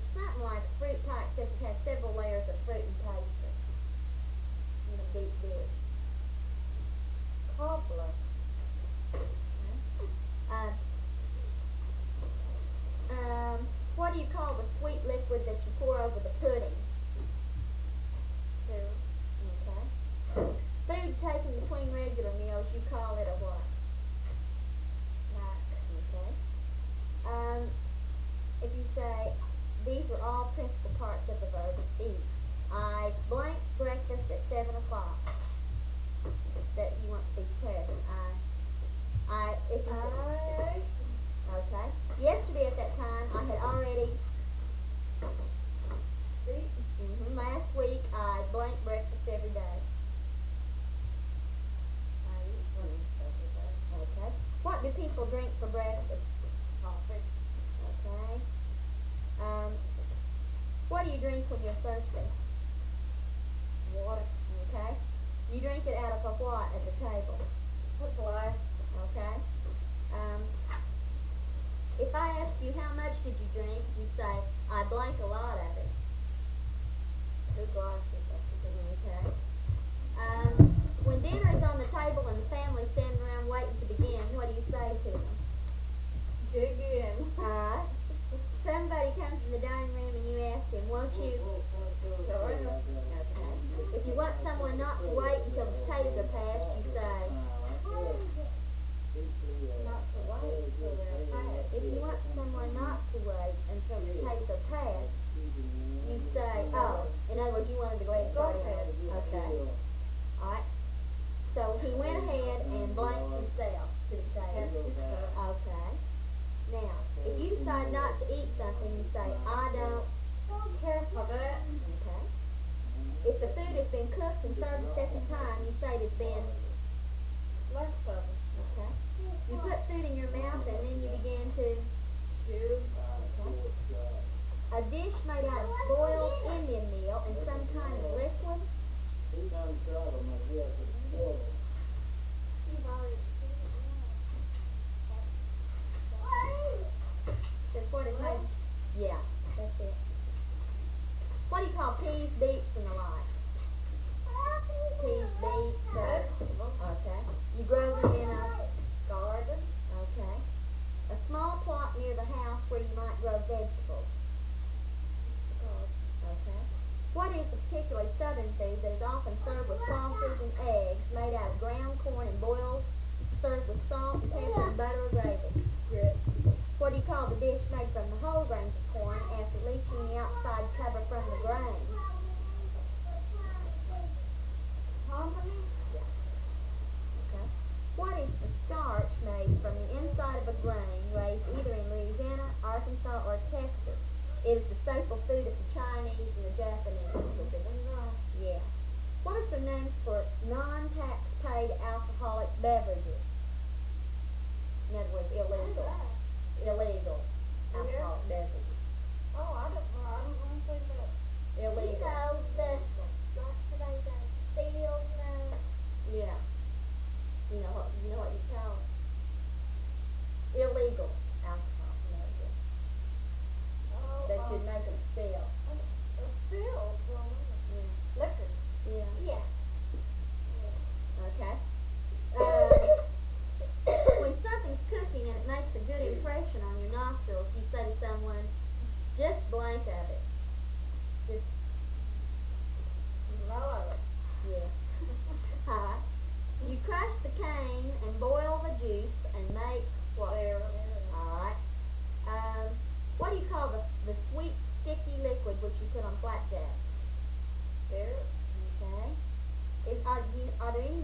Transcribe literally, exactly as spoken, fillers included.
it's something like a fruit pie, except it has several layers of fruit and pastry. In a deep dish. Cobbler. Uh, um, what do you call the sweet liquid that you pour over the pudding? Syrup. Okay. Food taken between regular meals, you call it a what? Snack. Okay. Um, if you say, these are all principal parts of the verb eat. I blank breakfast at seven o'clock. That you want to be present. I, I, if you I okay. Yesterday at that time, I had already, eat. mm-hmm, last week, I blank breakfast every day. I eat breakfast every day. Okay. What do people drink for breakfast? Coffee. Okay. Um, what do you drink when you're thirsty? Water. Okay. You drink it out of a what at the table? A glass. Okay. Um, if I ask you how much did you drink, you say, I blank a lot of it. Two glasses. Okay. Um, when dinner is on the table and the family standing around waiting to begin, what do you say to them? Dig in. Alright. Somebody comes in the dining room and you ask him, won't you? Sure. Okay. If you want someone not to wait until the potatoes are passed, you say, Not to wait till they're passed. if you want someone not to wait until the potatoes are passed, you say, oh, in other words, you wanted to go ahead and Go start ahead. it. Okay. Alright. So he went ahead and blanked himself to the table. Okay. Now, if you decide not to eat something, you say, I don't Care for that. Okay. If the food has been cooked and served a second time, you say it's been, Leftovers. okay. You put food in your mouth and then you begin to, Chew. a dish made out of boiled Indian meal and some kind of liquid. That's what it made. Yeah, that's it. What do you call peas, beets, and the like? Peas, beets, uh, Vegetables. okay. You grow them in a, Garden. okay. A small plot near the house where you might grow vegetables. Okay. What is a particularly southern food that is often served with sausages and eggs made out of ground corn and boiled, served with salt, pepper, and butter or gravy? Grits. What do you call the dish made from the whole grains of corn after leaching the outside cover from the grains? Hominy. Okay. What is the starch made from the inside of a grain raised either in Louisiana, Arkansas, or Texas? It is the staple food of the Chinese and the Japanese. Yeah. What are some names for non-tax paid alcoholic beverages? In other words, illegal. Illegal alcoholic beverages. Oh, I don't know. I don't want to say that. Illegal. the steel Yeah. You know what you know what you call illegal alcohol, you know, yeah. Oh, That um, should make them spill. a still. Well, Yeah. liquor. Yeah. Yeah. Okay. Uh, when something's cooking and it makes a good impression on your nostrils, you say to someone, just blank of it. Just, Smell of it. yeah. Hi. You crush the cane and boil the juice and make what? There. Alright. Um, what do you call the, the sweet, sticky liquid which you put on flapjack? There. Okay. Is, are, you, are there any